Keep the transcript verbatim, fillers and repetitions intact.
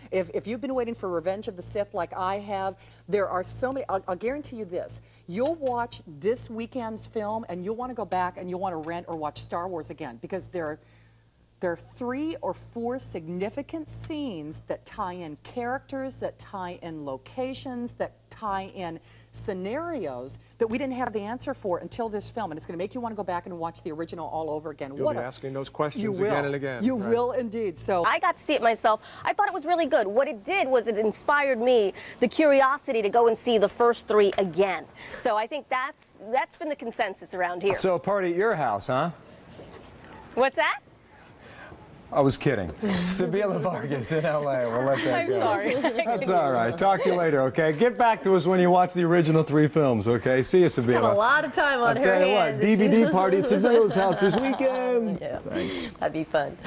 If, if you've been waiting for Revenge of the Sith like I have, there are so many. I'll, I'll guarantee you this. You'll watch this weekend's film and you'll want to go back and you'll want to rent or watch Star Wars again, because there are There are three or four significant scenes that tie in characters, that tie in locations, that tie in scenarios that we didn't have the answer for until this film. And it's going to make you want to go back and watch the original all over again. You'll what be a, asking those questions you will. again and again. You right? will indeed. So I got to see it myself. I thought it was really good. What it did was it inspired me the curiosity to go and see the first three again. So I think that's that's been the consensus around here. So a party at your house, huh? What's that? I was kidding. Sabila Vargas in L A. We'll let that I'm go. sorry. That's all right. Talk to you later, okay? Get back to us when you watch the original three films, okay? See you, Sabila. Got a lot of time on I'll her tell you hands. what, D V D party at Sabila's house this weekend. Yeah, Thanks. that'd be fun.